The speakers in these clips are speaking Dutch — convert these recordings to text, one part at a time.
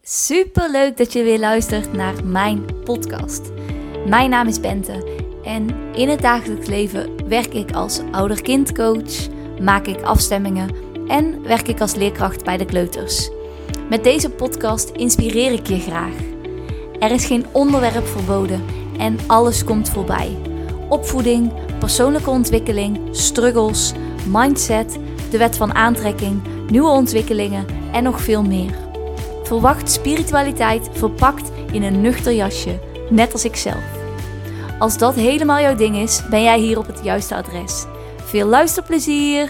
Super leuk dat je weer luistert naar mijn podcast. Mijn naam is Bente en in het dagelijks leven werk ik als ouder-kindcoach, maak ik afstemmingen en werk ik als leerkracht bij de kleuters. Met deze podcast inspireer ik je graag. Er is geen onderwerp verboden en alles komt voorbij. Opvoeding, persoonlijke ontwikkeling, struggles, mindset, de wet van aantrekking, nieuwe ontwikkelingen en nog veel meer. Verwacht spiritualiteit verpakt in een nuchter jasje, net als ik zelf. Als dat helemaal jouw ding is, ben jij hier op het juiste adres. Veel luisterplezier!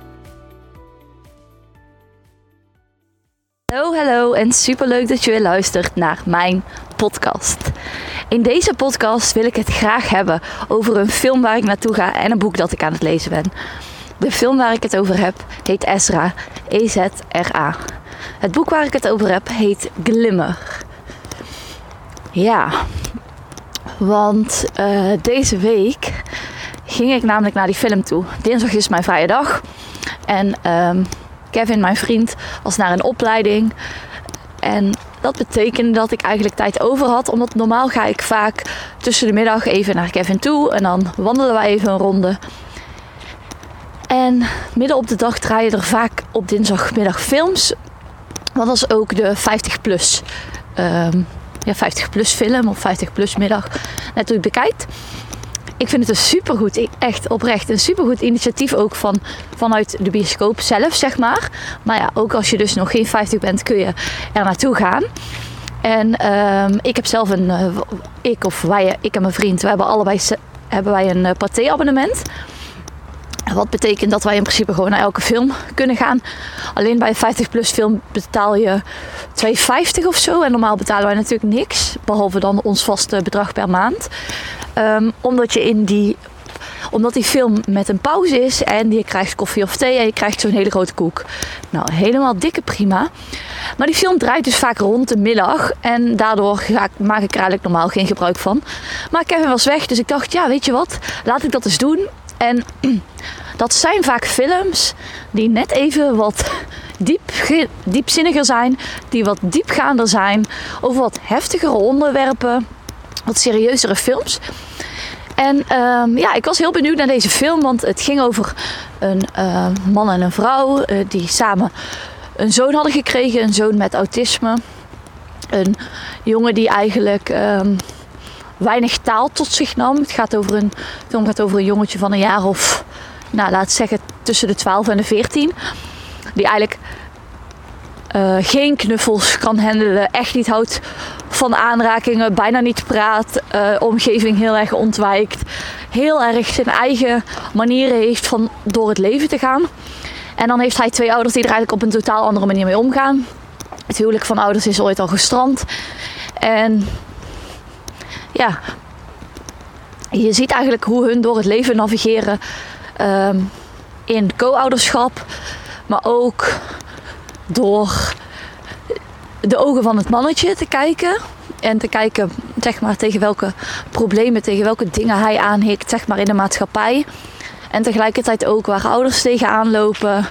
Hallo en superleuk dat je weer luistert naar mijn podcast. In deze podcast wil ik het graag hebben over een film waar ik naartoe ga en een boek dat ik aan het lezen ben. De film waar ik het over heb heet Ezra, E-Z-R-A. Het boek waar ik het over heb heet Glimmer. Ja, want deze week ging ik namelijk naar die film toe. Dinsdag is mijn vrije dag. En Kevin, mijn vriend, was naar een opleiding. En dat betekende dat ik eigenlijk tijd over had. Omdat normaal ga ik vaak tussen de middag even naar Kevin toe. En dan wandelen wij even een ronde. En midden op de dag draaien er vaak op dinsdagmiddag films. Want dat is ook de 50-plus 50-plus film of 50-plus middag. Net hoe je het bekijkt. Ik vind het een supergoed, echt oprecht, een supergoed initiatief ook vanuit de bioscoop zelf, zeg maar. Maar ja, ook als je dus nog geen 50 bent, kun je er naartoe gaan. En ik heb zelf ik en mijn vriend, we hebben wij een Pathé-abonnement. Wat betekent dat wij in principe gewoon naar elke film kunnen gaan. Alleen bij een 50-plus film betaal je $2,50 of zo. En normaal betalen wij natuurlijk niks. Behalve dan ons vaste bedrag per maand. Omdat die film met een pauze is. En je krijgt koffie of thee. En je krijgt zo'n hele grote koek. Nou, helemaal dikke prima. Maar die film draait dus vaak rond de middag. En daardoor maak ik er eigenlijk normaal geen gebruik van. Maar Kevin was weg. Dus ik dacht, ja, weet je wat? Laat ik dat eens doen. En dat zijn vaak films die net even wat diepzinniger zijn. Die wat diepgaander zijn. Over wat heftigere onderwerpen. Wat serieuzere films. En ik was heel benieuwd naar deze film. Want het ging over een man en een vrouw. Die samen een zoon hadden gekregen. Een zoon met autisme. Een jongen die eigenlijk weinig taal tot zich nam. Het film gaat over een jongetje van een jaar of, laat zeggen, tussen de 12 en de 14. Die eigenlijk geen knuffels kan handelen. Echt niet houdt van aanrakingen. Bijna niet praat. Omgeving heel erg ontwijkt. Heel erg zijn eigen manieren heeft van door het leven te gaan. En dan heeft hij 2 ouders die er eigenlijk op een totaal andere manier mee omgaan. Het huwelijk van ouders is ooit al gestrand. En ja, je ziet eigenlijk hoe hun door het leven navigeren in co-ouderschap. Maar ook door de ogen van het mannetje te kijken. En te kijken, zeg maar, tegen welke problemen, tegen welke dingen hij aanhikt, zeg maar, in de maatschappij. En tegelijkertijd ook waar ouders tegenaan lopen.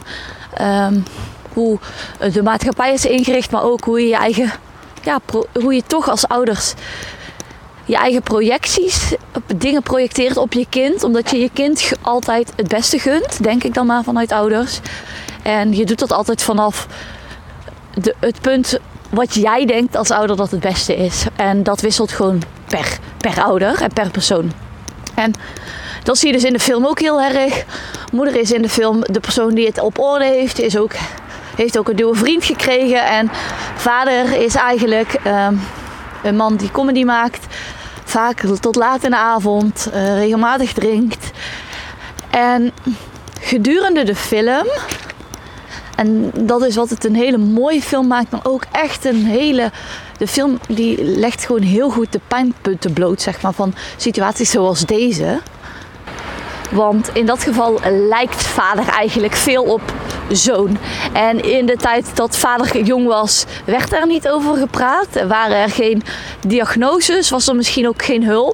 Hoe de maatschappij is ingericht, maar ook hoe je eigen, hoe je toch als ouders je eigen projecties, dingen projecteert op je kind. Omdat je je kind altijd het beste gunt, denk ik dan maar vanuit ouders. En je doet dat altijd vanaf het punt wat jij denkt als ouder dat het beste is. En dat wisselt gewoon per ouder en per persoon. En dat zie je dus in de film ook heel erg. Moeder is in de film de persoon die het op orde heeft. Heeft ook een nieuwe vriend gekregen. En vader is eigenlijk een man die comedy maakt. Vaak tot laat in de avond. Regelmatig drinkt. En gedurende de film. En dat is wat het een hele mooie film maakt. Maar ook echt de film die legt gewoon heel goed de pijnpunten bloot, zeg maar, van situaties zoals deze. Want in dat geval lijkt vader eigenlijk veel op zoon. En in de tijd dat vader jong was, werd er niet over gepraat. Er waren er geen diagnoses, was er misschien ook geen hulp.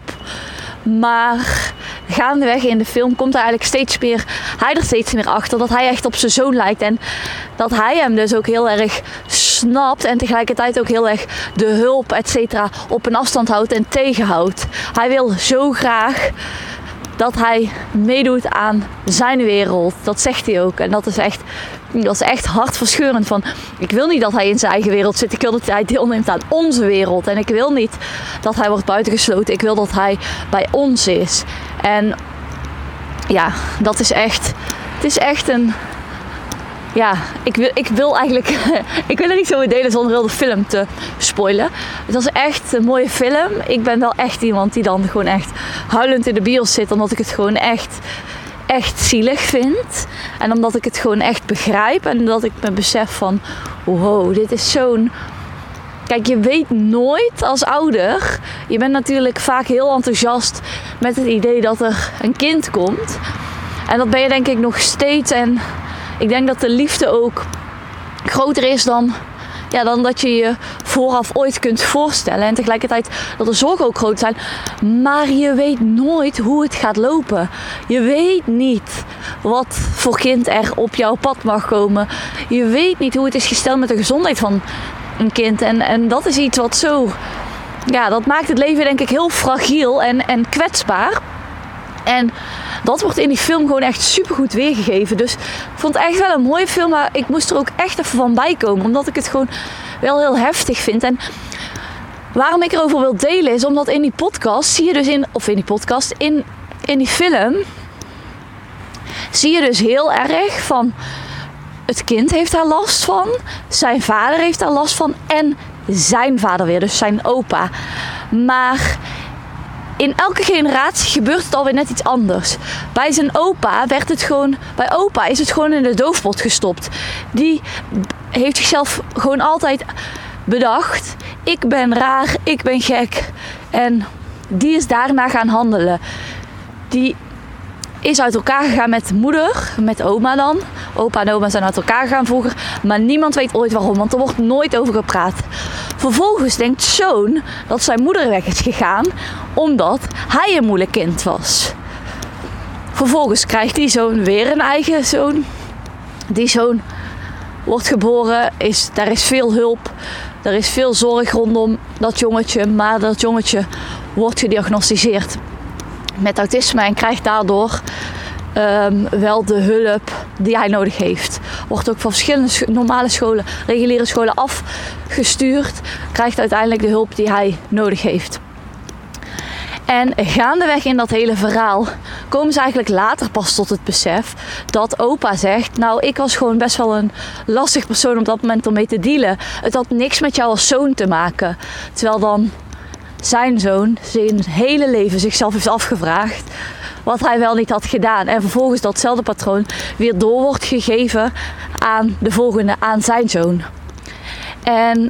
Maar gaandeweg in de film komt hij er steeds meer achter dat hij echt op zijn zoon lijkt. En dat hij hem dus ook heel erg snapt en tegelijkertijd ook heel erg de hulp, et cetera, op een afstand houdt en tegenhoudt. Hij wil zo graag dat hij meedoet aan zijn wereld. Dat zegt hij ook. En dat is echt hartverscheurend. Ik wil niet dat hij in zijn eigen wereld zit. Ik wil dat hij deelneemt aan onze wereld. En ik wil niet dat hij wordt buitengesloten. Ik wil dat hij bij ons is. En ja, dat is echt... Het is echt een... Ja, ik wil eigenlijk... ik wil er niet zo mee delen zonder heel de film te spoilen. Het was echt een mooie film. Ik ben wel echt iemand die dan gewoon echt huilend in de bios zit. Omdat ik het gewoon echt zielig vind. En omdat ik het gewoon echt begrijp. En dat ik me besef van... Wow, dit is zo'n... Kijk, je weet nooit als ouder... Je bent natuurlijk vaak heel enthousiast met het idee dat er een kind komt. En dat ben je denk ik nog steeds. En ik denk dat de liefde ook groter is dan dat je je vooraf ooit kunt voorstellen. En tegelijkertijd dat de zorgen ook groot zijn. Maar je weet nooit hoe het gaat lopen. Je weet niet wat voor kind er op jouw pad mag komen. Je weet niet hoe het is gesteld met de gezondheid van een kind. En dat is iets wat zo... Ja, dat maakt het leven denk ik heel fragiel en kwetsbaar. En dat wordt in die film gewoon echt supergoed weergegeven. Dus ik vond het echt wel een mooie film. Maar ik moest er ook echt even van bijkomen. Omdat ik het gewoon wel heel heftig vind. En waarom ik erover wil delen is omdat in die podcast zie je dus in die film zie je dus heel erg van het kind heeft daar last van. Zijn vader heeft daar last van. En zijn vader weer, dus zijn opa. Maar in elke generatie gebeurt het alweer net iets anders. Bij zijn opa bij opa is het gewoon in de doofpot gestopt. Die heeft zichzelf gewoon altijd bedacht. Ik ben raar, ik ben gek. En die is daarna gaan handelen. Die is uit elkaar gegaan met moeder, met oma dan. Opa en oma zijn uit elkaar gegaan vroeger. Maar niemand weet ooit waarom, want er wordt nooit over gepraat. Vervolgens denkt zoon dat zijn moeder weg is gegaan omdat hij een moeilijk kind was. Vervolgens krijgt die zoon weer een eigen zoon. Die zoon wordt geboren, daar is veel hulp. Er is veel zorg rondom dat jongetje. Maar dat jongetje wordt gediagnosticeerd met autisme en krijgt daardoor wel de hulp die hij nodig heeft. Wordt ook van verschillende normale scholen, reguliere scholen afgestuurd. Krijgt uiteindelijk de hulp die hij nodig heeft. En gaandeweg in dat hele verhaal komen ze eigenlijk later pas tot het besef dat opa zegt, nou ik was gewoon best wel een lastig persoon op dat moment om mee te dealen. Het had niks met jou als zoon te maken. Terwijl dan zijn zoon zijn hele leven zichzelf heeft afgevraagd wat hij wel niet had gedaan. En vervolgens datzelfde patroon weer door wordt gegeven aan de volgende, aan zijn zoon. En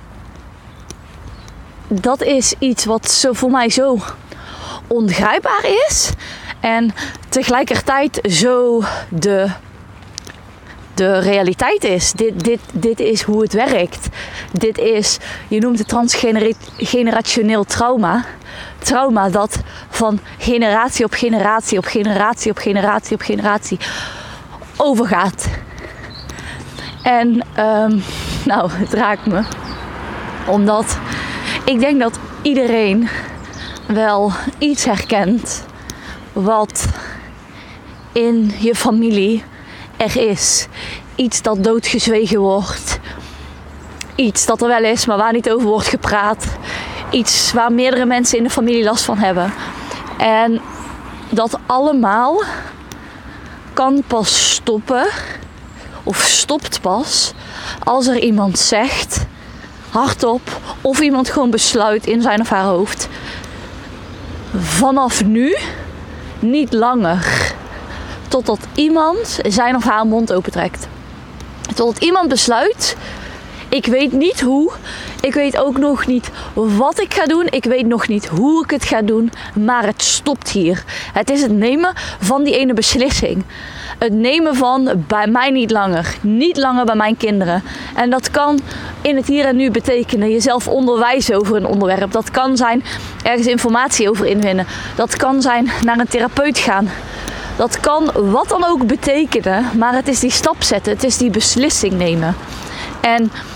dat is iets wat voor mij zo ongrijpbaar is. En tegelijkertijd zo de realiteit is. Dit is hoe het werkt. Dit is, je noemt het transgenerationeel trauma. Trauma dat van generatie op generatie op generatie op generatie op generatie overgaat. En het raakt me. Omdat ik denk dat iedereen wel iets herkent wat in je familie er is. Iets dat doodgezwegen wordt. Iets dat er wel is, maar waar niet over wordt gepraat. Iets waar meerdere mensen in de familie last van hebben. En dat allemaal kan pas stoppen, of stopt pas, als er iemand zegt, hardop, of iemand gewoon besluit in zijn of haar hoofd, vanaf nu niet langer. Totdat iemand zijn of haar mond opentrekt. Totdat iemand besluit, ik weet niet hoe, ik weet ook nog niet wat ik ga doen, ik weet nog niet hoe ik het ga doen, maar het stopt hier. Het is het nemen van die ene beslissing. Het nemen van bij mij niet langer bij mijn kinderen. En dat kan in het hier en nu betekenen jezelf onderwijzen over een onderwerp. Dat kan zijn ergens informatie over inwinnen. Dat kan zijn naar een therapeut gaan. Dat kan wat dan ook betekenen, maar het is die stap zetten, het is die beslissing nemen. En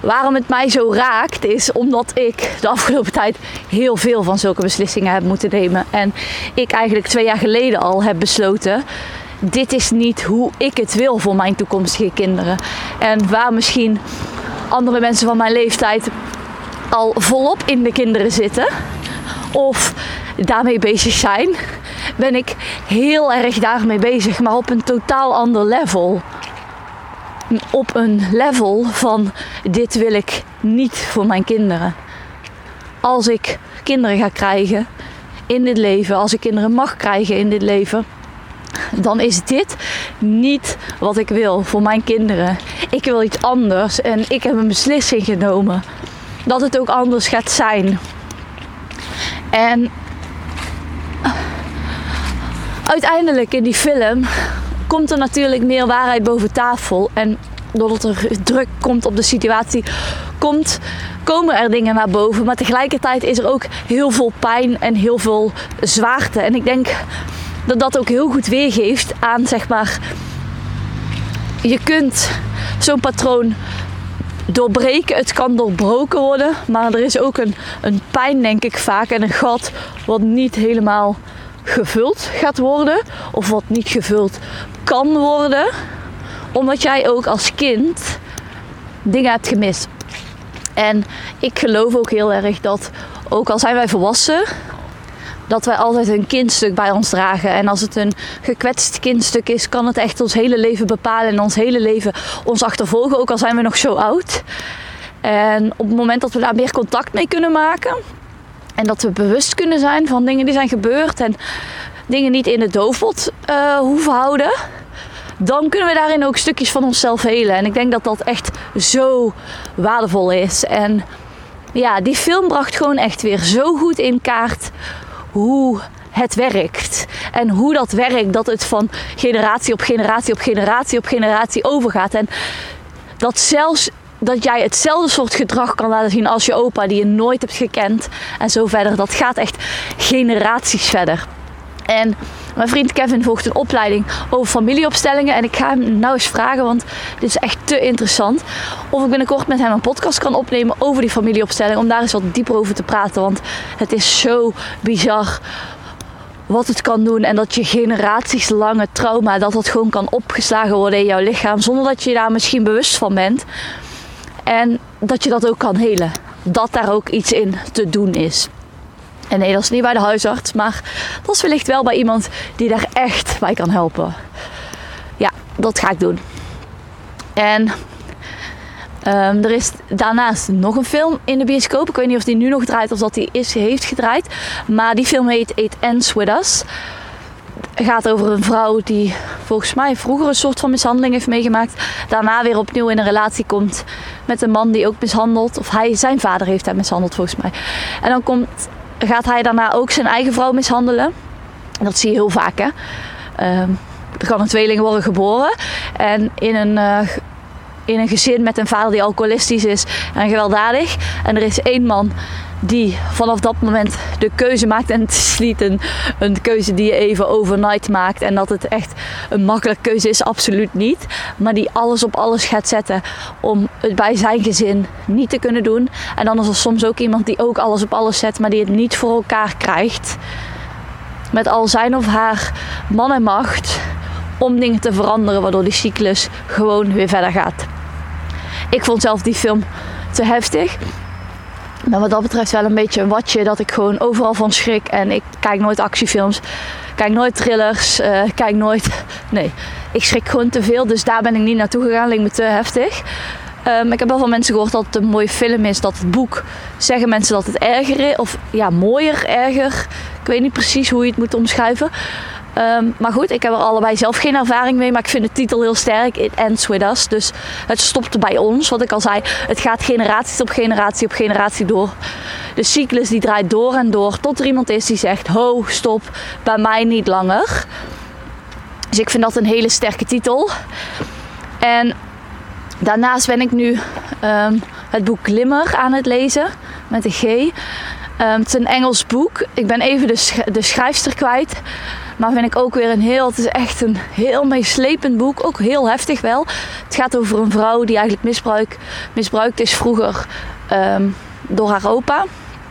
waarom het mij zo raakt is omdat ik de afgelopen tijd heel veel van zulke beslissingen heb moeten nemen. En ik eigenlijk 2 jaar geleden al heb besloten, dit is niet hoe ik het wil voor mijn toekomstige kinderen. En waar misschien andere mensen van mijn leeftijd al volop in de kinderen zitten of daarmee bezig zijn, ben ik heel erg daarmee bezig, maar op een totaal ander level. Op een level van dit wil ik niet voor mijn kinderen. Als ik kinderen ga krijgen in dit leven, als ik kinderen mag krijgen in dit leven, dan is dit niet wat ik wil voor mijn kinderen. Ik wil iets anders en ik heb een beslissing genomen dat het ook anders gaat zijn. En uiteindelijk in die film komt er natuurlijk meer waarheid boven tafel. En doordat er druk komt op de situatie, komen er dingen naar boven. Maar tegelijkertijd is er ook heel veel pijn en heel veel zwaarte. En ik denk dat dat ook heel goed weergeeft aan, zeg maar, je kunt zo'n patroon doorbreken. Het kan doorbroken worden. Maar er is ook een pijn, denk ik vaak. En een gat wat niet helemaal gevuld gaat worden. Of wat niet gevuld kan worden. Omdat jij ook als kind dingen hebt gemist. En ik geloof ook heel erg dat, ook al zijn wij volwassen, dat wij altijd een kindstuk bij ons dragen. En als het een gekwetst kindstuk is, kan het echt ons hele leven bepalen. En ons hele leven ons achtervolgen, ook al zijn we nog zo oud. En op het moment dat we daar meer contact mee kunnen maken. En dat we bewust kunnen zijn van dingen die zijn gebeurd. En dingen niet in het doofpot hoeven houden. Dan kunnen we daarin ook stukjes van onszelf helen. En ik denk dat dat echt zo waardevol is. En ja, die film bracht gewoon echt weer zo goed in kaart hoe het werkt. En hoe dat werkt, dat het van generatie op generatie op generatie op generatie overgaat. En dat zelfs dat jij hetzelfde soort gedrag kan laten zien als je opa die je nooit hebt gekend. En zo verder. Dat gaat echt generaties verder. En mijn vriend Kevin volgt een opleiding over familieopstellingen. En ik ga hem nou eens vragen, want dit is echt te interessant, of ik binnenkort met hem een podcast kan opnemen over die familieopstelling. Om daar eens wat dieper over te praten. Want het is zo bizar wat het kan doen. En dat je generaties lange trauma, dat gewoon kan opgeslagen worden in jouw lichaam. Zonder dat je daar misschien bewust van bent. En dat je dat ook kan helen. Dat daar ook iets in te doen is. En nee, dat is niet bij de huisarts, maar dat is wellicht wel bij iemand die daar echt bij kan helpen. Ja, dat ga ik doen. En er is daarnaast nog een film in de bioscoop. Ik weet niet of die nu nog draait of dat die heeft gedraaid. Maar die film heet It Ends With Us. Het gaat over een vrouw die volgens mij vroeger een soort van mishandeling heeft meegemaakt. Daarna weer opnieuw in een relatie komt met een man die ook mishandelt. Of zijn vader heeft hem mishandeld volgens mij. En dan gaat hij daarna ook zijn eigen vrouw mishandelen. En dat zie je heel vaak, hè. Er kan een tweeling worden geboren. En in een gezin met een vader die alcoholistisch is en gewelddadig. En er is één man die vanaf dat moment de keuze maakt. En het is niet een keuze die je even overnight maakt. En dat het echt een makkelijke keuze is, absoluut niet. Maar die alles op alles gaat zetten om het bij zijn gezin niet te kunnen doen. En dan is er soms ook iemand die ook alles op alles zet, maar die het niet voor elkaar krijgt. Met al zijn of haar man en macht om dingen te veranderen, waardoor die cyclus gewoon weer verder gaat. Ik vond zelf die film te heftig. Maar wat dat betreft wel een beetje een watje dat ik gewoon overal van schrik. En ik kijk nooit actiefilms, kijk nooit thrillers, Nee, ik schrik gewoon te veel, dus daar ben ik niet naartoe gegaan. Leek me te heftig. Ik heb wel van mensen gehoord dat het een mooie film is. Dat het boek, zeggen mensen dat het erger is. Of ja, mooier, erger. Ik weet niet precies hoe je het moet omschrijven. Maar goed, ik heb er allebei zelf geen ervaring mee. Maar ik vind de titel heel sterk. It Ends With Us. Dus het stopt bij ons. Wat ik al zei, het gaat generaties op generatie op generatie door. De cyclus die draait door en door. Tot er iemand is die zegt, ho, stop, bij mij niet langer. Dus ik vind dat een hele sterke titel. En daarnaast ben ik nu het boek Glimmer aan het lezen. Met een G. Het is een Engels boek. Ik ben even de schrijfster kwijt. Maar vind ik ook weer het is echt een heel meeslepend boek. Ook heel heftig wel. Het gaat over een vrouw die eigenlijk misbruikt is vroeger door haar opa.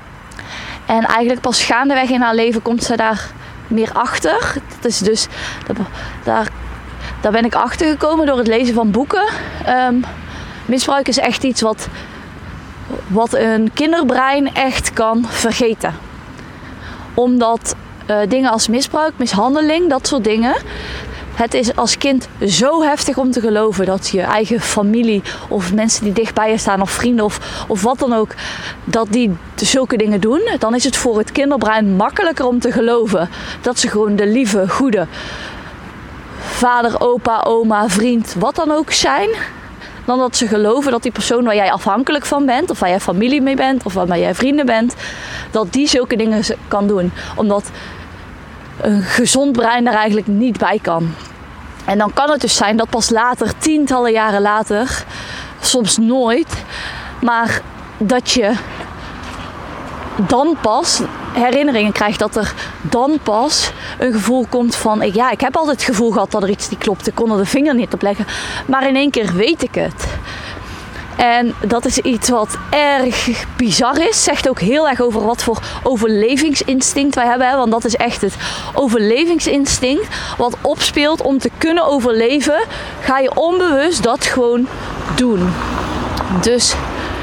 En eigenlijk pas gaandeweg in haar leven komt ze daar meer achter. Dat is dus, daar ben ik achter gekomen door het lezen van boeken. Misbruik is echt iets wat een kinderbrein echt kan vergeten. Omdat dingen als misbruik, mishandeling, dat soort dingen. Het is als kind zo heftig om te geloven dat je eigen familie of mensen die dicht bij je staan of vrienden of wat dan ook, dat die zulke dingen doen. Dan is het voor het kinderbrein makkelijker om te geloven dat ze gewoon de lieve, goede vader, opa, oma, vriend, wat dan ook zijn. Dan dat ze geloven dat die persoon waar jij afhankelijk van bent, of waar jij familie mee bent, of waar jij vrienden bent, dat die zulke dingen kan doen. Omdat een gezond brein daar eigenlijk niet bij kan. En dan kan het dus zijn dat pas later, tientallen jaren later, soms nooit, maar dat je dan pas herinneringen krijgt, dat er dan pas een gevoel komt van, ik heb altijd het gevoel gehad dat er iets niet klopt, ik kon er de vinger niet op leggen, maar in één keer weet ik het. En dat is iets wat erg bizar is. Zegt ook heel erg over wat voor overlevingsinstinct wij hebben. Want dat is echt het overlevingsinstinct wat opspeelt om te kunnen overleven. Ga je onbewust dat gewoon doen. Dus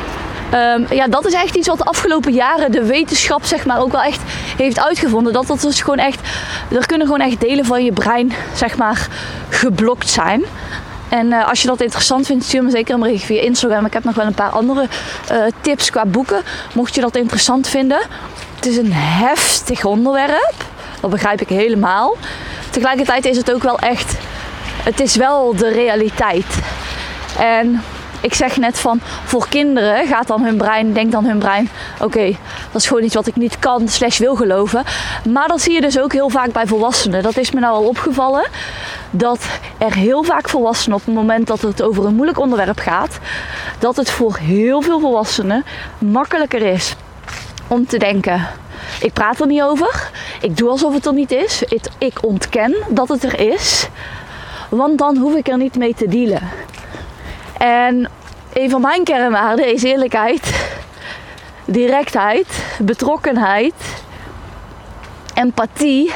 dat is echt iets wat de afgelopen jaren de wetenschap zeg maar ook wel echt heeft uitgevonden. Dat dus gewoon echt, er kunnen gewoon echt delen van je brein zeg maar geblokt zijn. En als je dat interessant vindt, stuur me zeker een bericht via Instagram. Ik heb nog wel een paar andere tips qua boeken. Mocht je dat interessant vinden. Het is een heftig onderwerp. Dat begrijp ik helemaal. Tegelijkertijd is het ook wel echt, het is wel de realiteit. En ik zeg net van, voor kinderen denkt dan hun brein, oké, dat is gewoon iets wat ik niet kan / wil geloven. Maar dat zie je dus ook heel vaak bij volwassenen. Dat is me nou al opgevallen. Dat er heel vaak volwassenen op het moment dat het over een moeilijk onderwerp gaat, dat het voor heel veel volwassenen makkelijker is om te denken, ik praat er niet over, ik doe alsof het er niet is, ik ontken dat het er is, want dan hoef ik er niet mee te dealen. En een van mijn kernwaarden is eerlijkheid, directheid, betrokkenheid, empathie.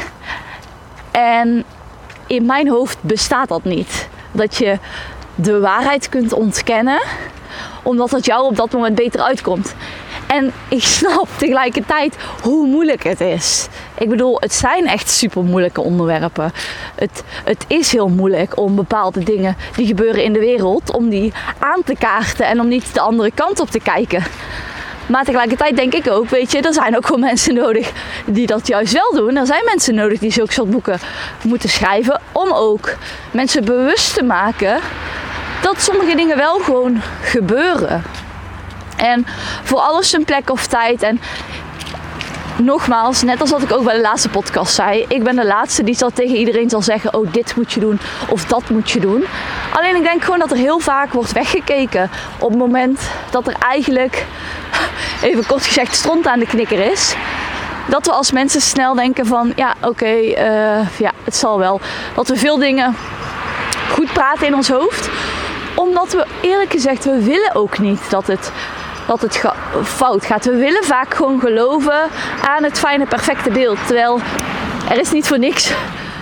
En in mijn hoofd bestaat dat niet. Dat je de waarheid kunt ontkennen, omdat het jou op dat moment beter uitkomt. En ik snap tegelijkertijd hoe moeilijk het is. Ik bedoel, het zijn echt super moeilijke onderwerpen. Het is heel moeilijk om bepaalde dingen die gebeuren in de wereld, om die aan te kaarten en om niet de andere kant op te kijken. Maar tegelijkertijd denk ik ook, weet je, er zijn ook gewoon mensen nodig die dat juist wel doen. Er zijn mensen nodig die zulke soort boeken moeten schrijven om ook mensen bewust te maken dat sommige dingen wel gewoon gebeuren. En voor alles een plek of tijd. En nogmaals, net als wat ik ook bij de laatste podcast zei, ik ben de laatste die tegen iedereen zal zeggen, oh, dit moet je doen of dat moet je doen. Alleen ik denk gewoon dat er heel vaak wordt weggekeken op het moment dat er eigenlijk, even kort gezegd, stront aan de knikker is. Dat we als mensen snel denken van, ja, oké, het zal wel. Dat we veel dingen goed praten in ons hoofd. Omdat we, eerlijk gezegd, we willen ook niet dat het fout gaat. We willen vaak gewoon geloven aan het fijne, perfecte beeld. Terwijl er is niet voor niks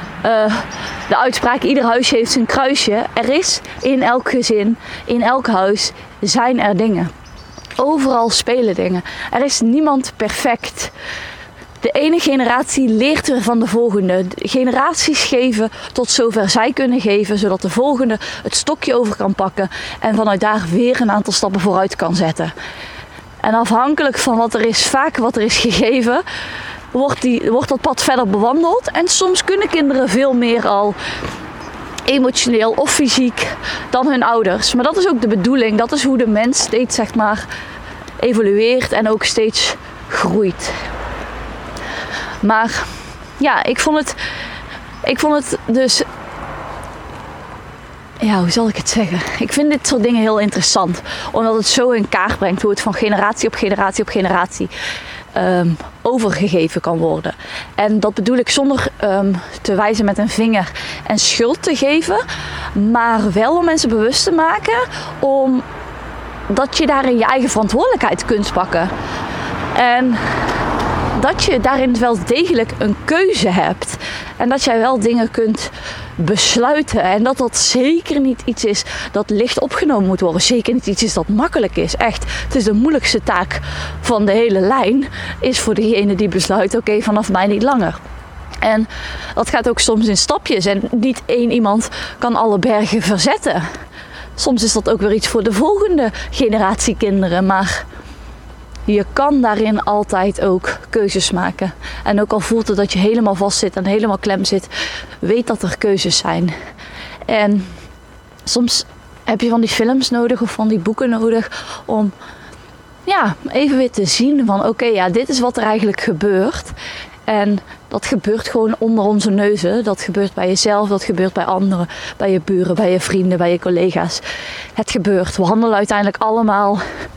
de uitspraak, ieder huisje heeft zijn kruisje. Er is in elk gezin, in elk huis zijn er dingen. Overal spelen dingen. Er is niemand perfect. De ene generatie leert weer van de volgende. De generaties geven tot zover zij kunnen geven, zodat de volgende het stokje over kan pakken en vanuit daar weer een aantal stappen vooruit kan zetten. En afhankelijk van wat er is gegeven, wordt dat pad verder bewandeld. En soms kunnen kinderen veel meer al emotioneel of fysiek dan hun ouders. Maar dat is ook de bedoeling. Dat is hoe de mens steeds, zeg maar, evolueert en ook steeds groeit. Maar ja, ik vond het dus, ja, hoe zal ik het zeggen? Ik vind dit soort dingen heel interessant. Omdat het zo in kaart brengt hoe het van generatie op generatie op generatie overgegeven kan worden. En dat bedoel ik zonder te wijzen met een vinger en schuld te geven, maar wel om mensen bewust te maken dat je daarin je eigen verantwoordelijkheid kunt pakken. En dat je daarin wel degelijk een keuze hebt. En dat jij wel dingen kunt besluiten. En dat dat zeker niet iets is dat licht opgenomen moet worden. Zeker niet iets is dat makkelijk is. Echt, het is de moeilijkste taak van de hele lijn. Is voor degene die besluit, oké, vanaf mij niet langer. En dat gaat ook soms in stapjes. En niet één iemand kan alle bergen verzetten. Soms is dat ook weer iets voor de volgende generatie kinderen. Maar je kan daarin altijd ook keuzes maken. En ook al voelt het dat je helemaal vast zit en helemaal klem zit, weet dat er keuzes zijn. En soms heb je van die films nodig of van die boeken nodig om even weer te zien van oké, dit is wat er eigenlijk gebeurt. En dat gebeurt gewoon onder onze neuzen. Dat gebeurt bij jezelf, dat gebeurt bij anderen, bij je buren, bij je vrienden, bij je collega's. Het gebeurt. We handelen uiteindelijk allemaal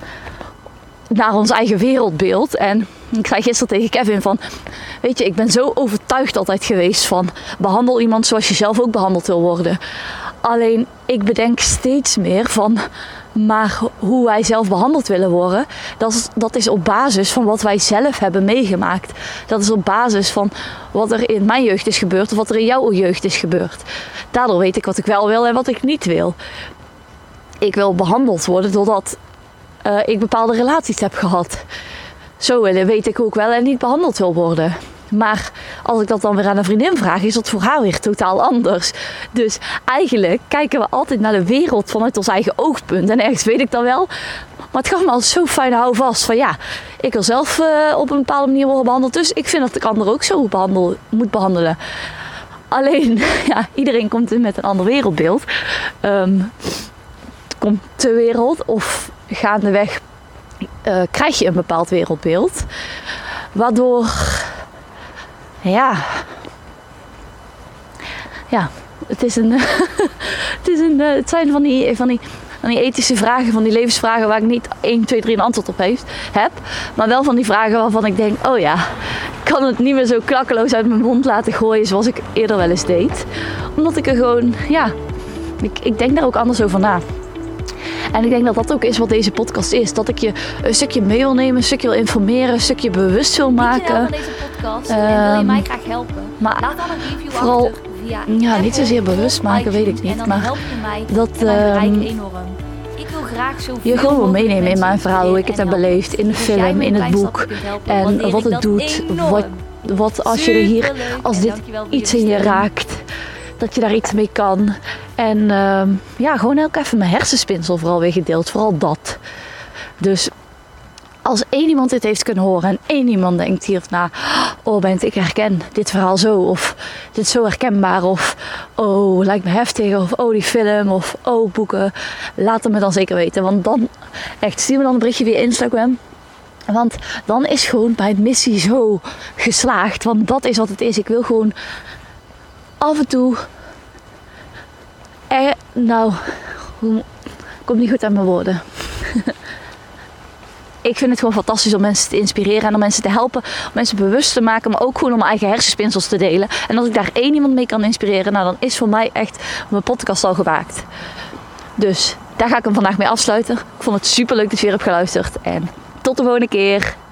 naar ons eigen wereldbeeld. En ik zei gisteren tegen Kevin van, weet je, ik ben zo overtuigd altijd geweest van, behandel iemand zoals je zelf ook behandeld wil worden. Alleen, ik bedenk steeds meer van, maar hoe wij zelf behandeld willen worden, dat is op basis van wat wij zelf hebben meegemaakt. Dat is op basis van wat er in mijn jeugd is gebeurd of wat er in jouw jeugd is gebeurd. Daardoor weet ik wat ik wel wil en wat ik niet wil. Ik wil behandeld worden doordat ik bepaalde relaties heb gehad. Zo weet ik hoe ik wel en niet behandeld wil worden. Maar als ik dat dan weer aan een vriendin vraag, is dat voor haar weer totaal anders. Dus eigenlijk kijken we altijd naar de wereld vanuit ons eigen oogpunt. En ergens weet ik dat wel. Maar het gaf me al zo fijn houvast van ik wil zelf op een bepaalde manier worden behandeld. Dus ik vind dat ik anderen ook zo moet behandelen. Alleen, iedereen komt in met een ander wereldbeeld. Komt ter wereld of gaandeweg krijg je een bepaald wereldbeeld. Waardoor het zijn van die ethische vragen, van die levensvragen waar ik niet 1, 2, 3 een antwoord op heb. Maar wel van die vragen waarvan ik denk, ik kan het niet meer zo klakkeloos uit mijn mond laten gooien zoals ik eerder wel eens deed. Omdat ik er gewoon, ik denk daar ook anders over na. En ik denk dat dat ook is wat deze podcast is. Dat ik je een stukje mee wil nemen, een stukje wil informeren, een stukje bewust wil maken. Van deze podcast en wil je mij graag helpen? Maar laat dan een review vooral, achter via niet zozeer bewust maken, weet ik niet. En dan maar help je mij dat en dan bereik ik enorm. Ik wil graag zoveel je gewoon wil mogelijk meenemen in mijn mensen verhaal, hoe ik het heb inspireren en beleefd, in de helpen. Dus jij film, me in een het klein boek. stapje kunt helpen, En waardeer wat ik het dat doet, enorm. wat als je er hier, Superleuk als en dit dankjewel voor iets jullie in je steun. raakt, dat je daar iets mee kan. En gewoon ook even mijn hersenspinsel vooral weer gedeeld, vooral dat. Dus als één iemand dit heeft kunnen horen en één iemand denkt hier na, Bent, ik herken dit verhaal zo, of dit is zo herkenbaar, of lijkt me heftig, of die film, of boeken, laat het me dan zeker weten. Want dan, echt, stuur me dan een berichtje via Instagram. Want dan is gewoon mijn missie zo geslaagd, want dat is wat het is. Ik wil gewoon af en toe, komt niet goed aan mijn woorden. Ik vind het gewoon fantastisch om mensen te inspireren en om mensen te helpen, om mensen bewust te maken, maar ook gewoon om mijn eigen hersenspinsels te delen. En als ik daar één iemand mee kan inspireren, dan is voor mij echt mijn podcast al gemaakt. Dus daar ga ik hem vandaag mee afsluiten. Ik vond het super leuk dat je weer hebt geluisterd en tot de volgende keer.